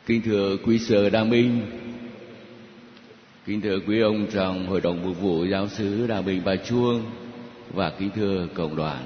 Kính thưa quý sơ Đa Minh, kính thưa quý ông trong Hội đồng Mục vụ Giáo xứ Đa Minh Ba Chuông và kính thưa cộng đoàn.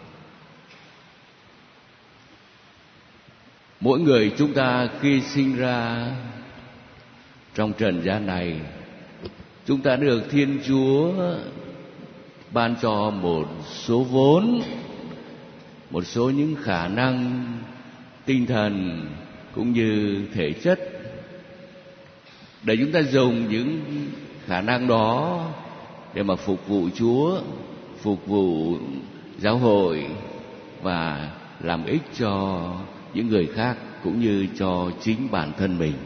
Mỗi người chúng ta khi sinh ra trong trần gian này, chúng ta được Thiên Chúa ban cho một số vốn, một số những khả năng tinh thần cũng như thể chất để chúng ta dùng những khả năng đó để mà phục vụ Chúa, phục vụ giáo hội và làm ích cho những người khác cũng như cho chính bản thân mình.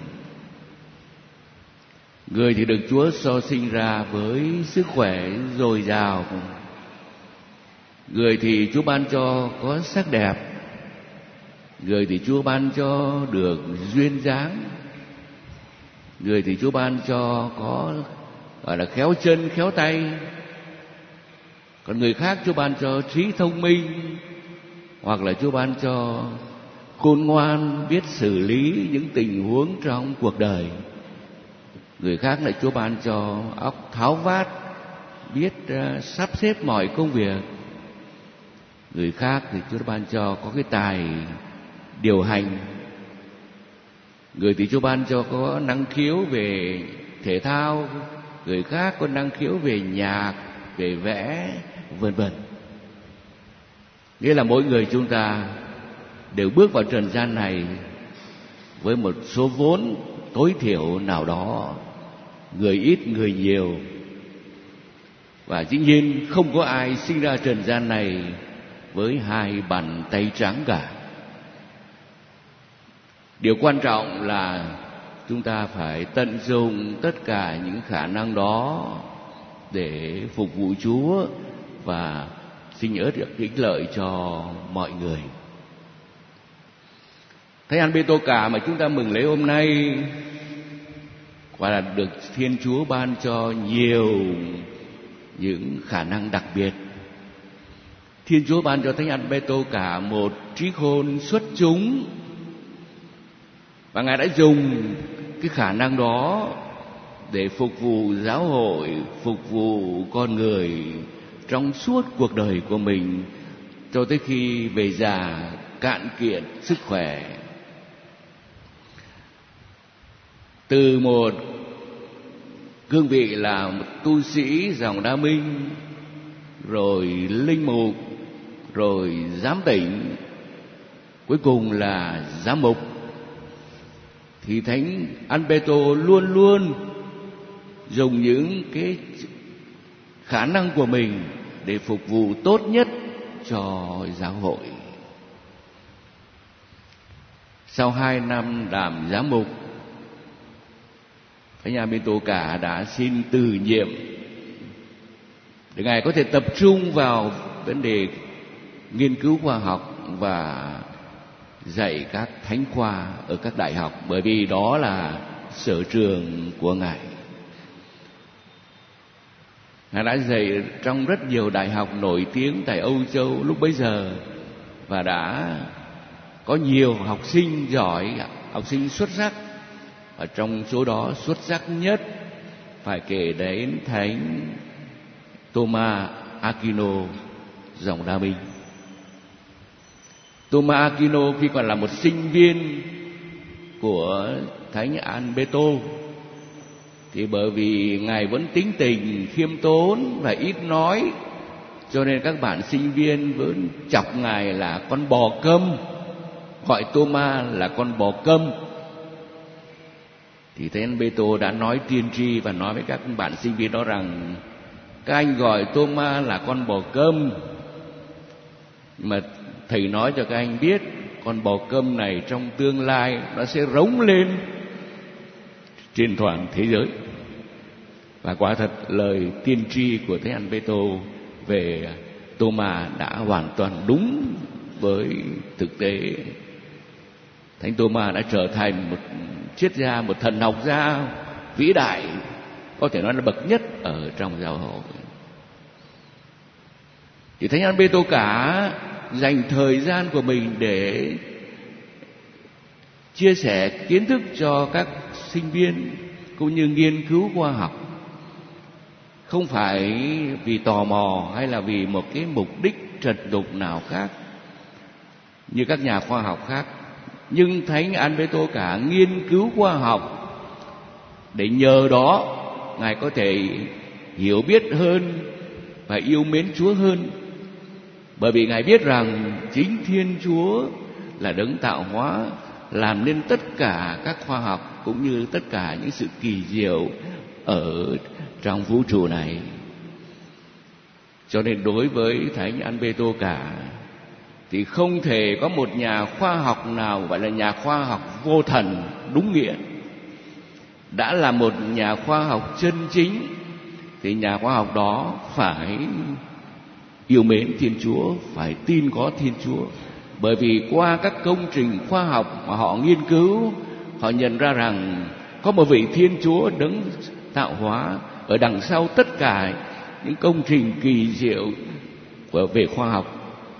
Người thì được Chúa so sinh ra với sức khỏe dồi dào, người thì Chúa ban cho có sắc đẹp, người thì Chúa ban cho được duyên dáng, người thì Chúa ban cho có gọi là khéo chân khéo tay, còn người khác Chúa ban cho trí thông minh, hoặc là Chúa ban cho khôn ngoan, biết xử lý những tình huống trong cuộc đời. Người khác lại Chúa ban cho óc tháo vát, biết sắp xếp mọi công việc. Người khác thì Chúa ban cho có cái tài điều hành. Người thì Chúa ban cho có năng khiếu về thể thao, người khác có năng khiếu về nhạc, về vẽ, vân vân. Nghĩa là mỗi người chúng ta đều bước vào trần gian này với một số vốn tối thiểu nào đó, người ít người nhiều. Và dĩ nhiên không có ai sinh ra trần gian này với hai bàn tay trắng cả. Điều quan trọng là chúng ta phải tận dụng tất cả những khả năng đó để phục vụ Chúa và xin được ích lợi cho mọi người. Thánh An Bê Tô Cả mà chúng ta mừng lễ hôm nay quả là được Thiên Chúa ban cho nhiều những khả năng đặc biệt. Thiên Chúa ban cho Thánh An Bê Tô Cả một trí khôn xuất chúng, và Ngài đã dùng cái khả năng đó để phục vụ giáo hội, phục vụ con người trong suốt cuộc đời của mình cho tới khi về già cạn kiệt sức khỏe. Từ một cương vị là một tu sĩ dòng Đa Minh, rồi linh mục, rồi giám tỉnh, cuối cùng là giám mục, thì Thánh An Bê Tô luôn luôn dùng những cái khả năng của mình để phục vụ tốt nhất cho giáo hội. Sau 2 năm làm giám mục, Thánh An Bê Tô Cả đã xin từ nhiệm để Ngài có thể tập trung vào vấn đề nghiên cứu khoa học và dạy các thánh khoa ở các đại học, bởi vì đó là sở trường của Ngài. Ngài đã dạy trong rất nhiều đại học nổi tiếng tại Âu Châu lúc bấy giờ, và đã có nhiều học sinh giỏi, học sinh xuất sắc. Ở trong số đó xuất sắc nhất phải kể đến Thánh Thomas Aquino dòng Đa Minh. Thomas Aquino khi còn là một sinh viên của Thánh An Bê Tô thì bởi vì Ngài vẫn tính tình khiêm tốn và ít nói, cho nên các bạn sinh viên vẫn chọc Ngài là con bò câm, gọi Thomas là con bò câm. Thì Thánh An Bê Tô đã nói tiên tri và nói với các bạn sinh viên đó rằng các anh gọi Thomas là con bò câm, mà thầy nói cho các anh biết con bò câm này trong tương lai nó sẽ rống lên trên toàn thế giới. Và quả thật lời tiên tri của Thánh An Bê Tô về Thomas đã hoàn toàn đúng với thực tế. Thánh Thomas đã trở thành một triết gia, một thần học gia vĩ đại, có thể nói là bậc nhất ở trong giáo hội. Thì Thánh An Bê Tô Cả dành thời gian của mình để chia sẻ kiến thức cho các sinh viên cũng như nghiên cứu khoa học, không phải vì tò mò hay là vì một cái mục đích trật tục nào khác như các nhà khoa học khác. Nhưng Thánh Alberto Cả nghiên cứu khoa học để nhờ đó Ngài có thể hiểu biết hơn và yêu mến Chúa hơn, bởi vì Ngài biết rằng chính Thiên Chúa là đấng tạo hóa, làm nên tất cả các khoa học cũng như tất cả những sự kỳ diệu ở trong vũ trụ này. Cho nên đối với Thánh Alberto Cả thì không thể có một nhà khoa học nào gọi là nhà khoa học vô thần đúng nghĩa. Đã là một nhà khoa học chân chính thì nhà khoa học đó phải yêu mến Thiên Chúa, phải tin có Thiên Chúa. Bởi vì qua các công trình khoa học mà họ nghiên cứu, họ nhận ra rằng có một vị Thiên Chúa đấng tạo hóa ở đằng sau tất cả những công trình kỳ diệu về khoa học.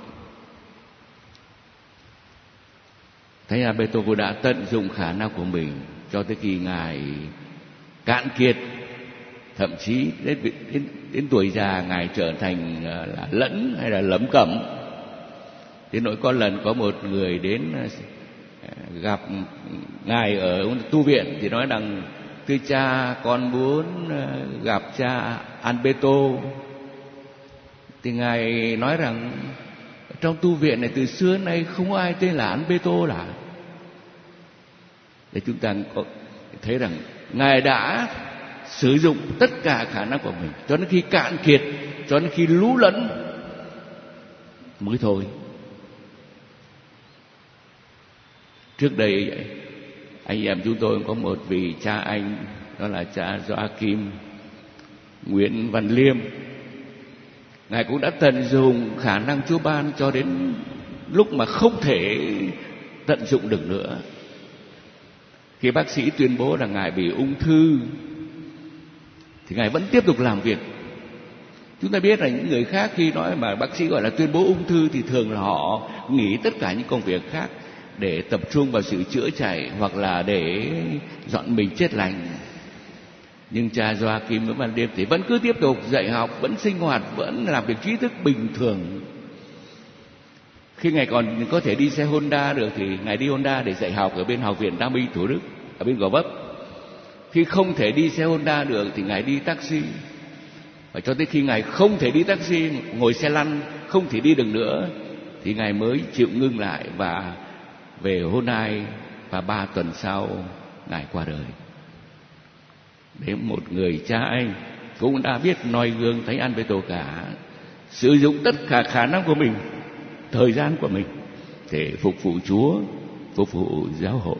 Thánh Alberto đã tận dụng khả năng của mình cho tới khi Ngài cạn kiệt, thậm chí đến tuổi già Ngài trở thành là lẫn hay là lẩm cẩm. Đến nỗi có lần có một người đến gặp Ngài ở tu viện thì nói rằng: thưa cha, con muốn gặp cha Alberto. Thì Ngài nói rằng trong tu viện này từ xưa nay không có ai tên là Alberto cả. Để chúng ta có thấy rằng Ngài đã sử dụng tất cả khả năng của mình cho đến khi cạn kiệt, cho đến khi lú lẫn mới thôi. Trước đây anh em chúng tôi có một vị cha anh, đó là cha Joachim Nguyễn Văn Liêm. Ngài cũng đã tận dụng khả năng Chúa ban cho đến lúc mà không thể tận dụng được nữa. Khi bác sĩ tuyên bố rằng Ngài bị ung thư thì Ngài vẫn tiếp tục làm việc. Chúng ta biết là những người khác khi nói mà bác sĩ gọi là tuyên bố ung thư thì thường là họ nghỉ tất cả những công việc khác để tập trung vào sự chữa chạy hoặc là để dọn mình chết lành. Nhưng cha Joachim Nguyễn Văn Liêm thì vẫn cứ tiếp tục dạy học, vẫn sinh hoạt, vẫn làm việc trí thức bình thường. Khi Ngài còn có thể đi xe Honda được thì Ngài đi Honda để dạy học ở bên Học viện Đa Minh Thủ Đức, ở bên Gò Vấp. Khi không thể đi xe Honda được thì Ngài đi taxi. Và cho tới khi Ngài không thể đi taxi, ngồi xe lăn, không thể đi được nữa thì Ngài mới chịu ngưng lại và về Hôn Ai, và 3 tuần sau Ngài qua đời. Đến một người cha anh cũng đã biết noi gương Thánh Alberto Cả, sử dụng tất cả khả năng của mình, thời gian của mình để phục vụ Chúa, phục vụ giáo hội.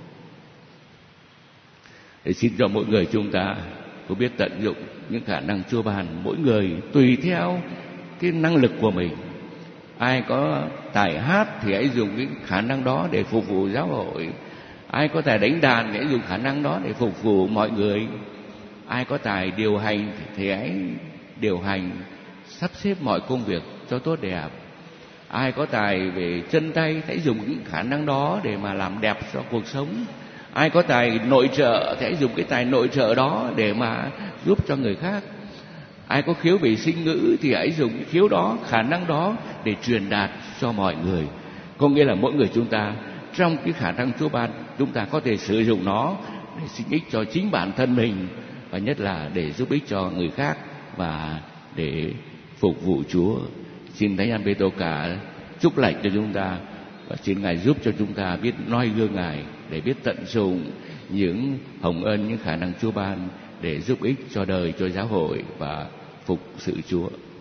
Để xin cho mỗi người chúng ta có biết tận dụng những khả năng Chúa ban, mỗi người tùy theo cái năng lực của mình. Ai có tài hát thì hãy dùng cái khả năng đó để phục vụ giáo hội. Ai có tài đánh đàn thì hãy dùng khả năng đó để phục vụ mọi người. Ai có tài điều hành thì hãy điều hành, sắp xếp mọi công việc cho tốt đẹp. Ai có tài về chân tay hãy dùng những khả năng đó để mà làm đẹp cho cuộc sống. Ai có tài nội trợ thì hãy dùng cái tài nội trợ đó để mà giúp cho người khác. Ai có khiếu về sinh ngữ thì hãy dùng cái khiếu đó, khả năng đó để truyền đạt cho mọi người. Có nghĩa là mỗi người chúng ta trong cái khả năng Chúa ban, chúng ta có thể sử dụng nó để sinh ích cho chính bản thân mình, và nhất là để giúp ích cho người khác và để phục vụ Chúa. Xin Thánh Alberto Cả chúc lành cho chúng ta, và xin Ngài giúp cho chúng ta biết noi gương Ngài để biết tận dụng những hồng ân, những khả năng Chúa ban để giúp ích cho đời, cho giáo hội và phục sự Chúa.